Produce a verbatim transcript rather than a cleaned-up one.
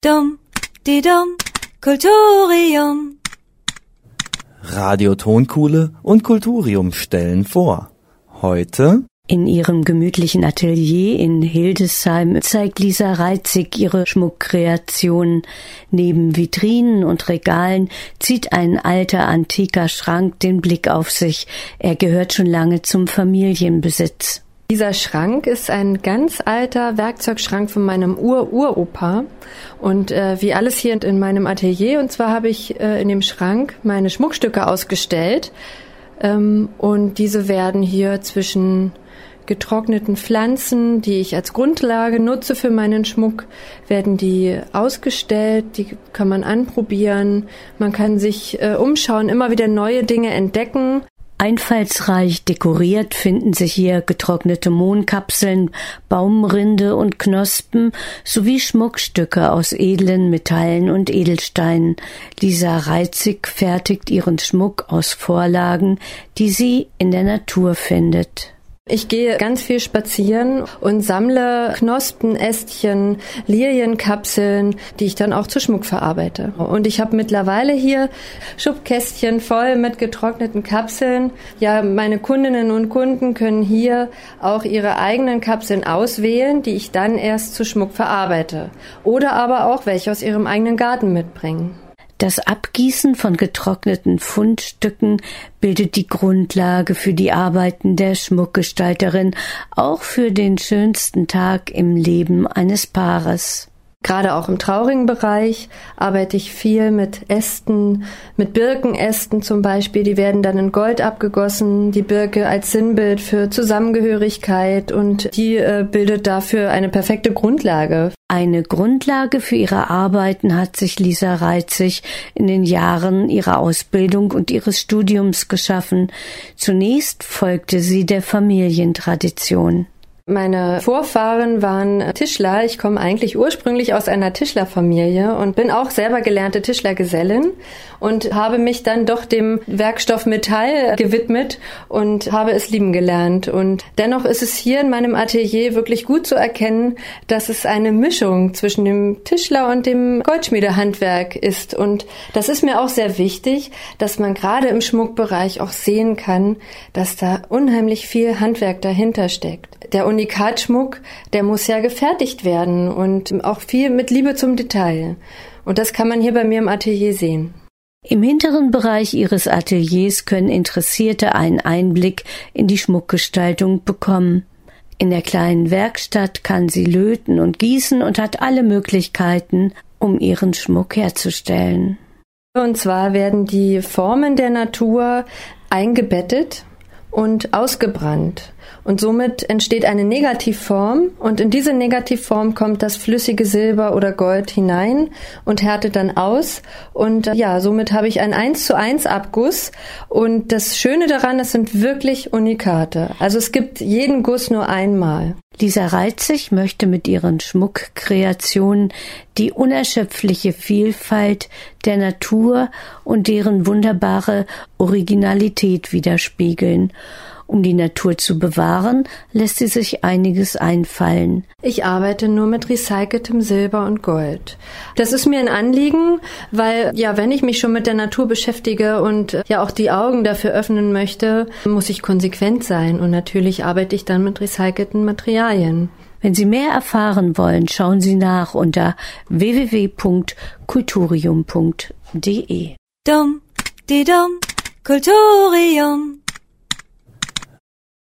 Dum, di dum, Kulturium. Radio Tonkuhle und Kulturium stellen vor. Heute in ihrem gemütlichen Atelier in Hildesheim zeigt Lisa Reitzig ihre Schmuckkreationen. Neben Vitrinen und Regalen zieht ein alter, antiker Schrank den Blick auf sich. Er gehört schon lange zum Familienbesitz. Dieser Schrank ist ein ganz alter Werkzeugschrank von meinem Ur-Uropa und äh, wie alles hier in meinem Atelier. Und zwar habe ich äh, in dem Schrank meine Schmuckstücke ausgestellt ähm, und diese werden hier zwischen getrockneten Pflanzen, die ich als Grundlage nutze für meinen Schmuck, werden die ausgestellt, die kann man anprobieren, man kann sich äh, umschauen, immer wieder neue Dinge entdecken. Einfallsreich dekoriert finden sich hier getrocknete Mohnkapseln, Baumrinde und Knospen sowie Schmuckstücke aus edlen Metallen und Edelsteinen. Lisa Reitzig fertigt ihren Schmuck aus Vorlagen, die sie in der Natur findet. Ich gehe ganz viel spazieren und sammle Knospen, Ästchen, Lilienkapseln, die ich dann auch zu Schmuck verarbeite. Und ich habe mittlerweile hier Schubkästchen voll mit getrockneten Kapseln. Ja, meine Kundinnen und Kunden können hier auch ihre eigenen Kapseln auswählen, die ich dann erst zu Schmuck verarbeite. Oder aber auch welche aus ihrem eigenen Garten mitbringen. Das Abgießen von getrockneten Fundstücken bildet die Grundlage für die Arbeiten der Schmuckgestalterin, auch für den schönsten Tag im Leben eines Paares. Gerade auch im traurigen Bereich arbeite ich viel mit Ästen, mit Birkenästen zum Beispiel. Die werden dann in Gold abgegossen, die Birke als Sinnbild für Zusammengehörigkeit und die äh, bildet dafür eine perfekte Grundlage. Eine Grundlage für ihre Arbeiten hat sich Lisa Reitzig in den Jahren ihrer Ausbildung und ihres Studiums geschaffen. Zunächst folgte sie der Familientradition. Meine Vorfahren waren Tischler. Ich komme eigentlich ursprünglich aus einer Tischlerfamilie und bin auch selber gelernte Tischlergesellin und habe mich dann doch dem Werkstoff Metall gewidmet und habe es lieben gelernt. Und dennoch ist es hier in meinem Atelier wirklich gut zu erkennen, dass es eine Mischung zwischen dem Tischler und dem Goldschmiedehandwerk ist. Und das ist mir auch sehr wichtig, dass man gerade im Schmuckbereich auch sehen kann, dass da unheimlich viel Handwerk dahinter steckt. Der Unikatschmuck, der muss ja gefertigt werden und auch viel mit Liebe zum Detail. Und das kann man hier bei mir im Atelier sehen. Im hinteren Bereich ihres Ateliers können Interessierte einen Einblick in die Schmuckgestaltung bekommen. In der kleinen Werkstatt kann sie löten und gießen und hat alle Möglichkeiten, um ihren Schmuck herzustellen. Und zwar werden die Formen der Natur eingebettet und ausgebrannt. Und somit entsteht eine Negativform und in diese Negativform kommt das flüssige Silber oder Gold hinein und härtet dann aus und ja, somit habe ich einen eins zu eins Abguss und das Schöne daran, es sind wirklich Unikate. Also es gibt jeden Guss nur einmal. Lisa Reitzig möchte mit ihren Schmuckkreationen die unerschöpfliche Vielfalt der Natur und deren wunderbare Originalität widerspiegeln. Um die Natur zu bewahren, lässt sie sich einiges einfallen. Ich arbeite nur mit recyceltem Silber und Gold. Das ist mir ein Anliegen, weil ja, wenn ich mich schon mit der Natur beschäftige und ja auch die Augen dafür öffnen möchte, muss ich konsequent sein und natürlich arbeite ich dann mit recycelten Materialien. Wenn Sie mehr erfahren wollen, schauen Sie nach unter w w w punkt kulturium punkt d e. Dum, di dum, Kulturium.